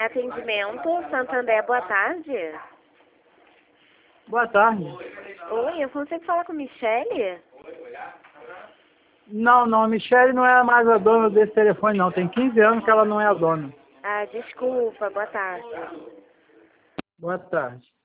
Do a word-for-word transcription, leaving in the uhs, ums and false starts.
Atendimento, Santander, boa tarde. Boa tarde. Oi, eu consigo falar com Michele? Não, não, a Michele não é mais a dona desse telefone, não. Tem quinze anos que ela não é a dona. Ah, desculpa, boa tarde. Boa tarde.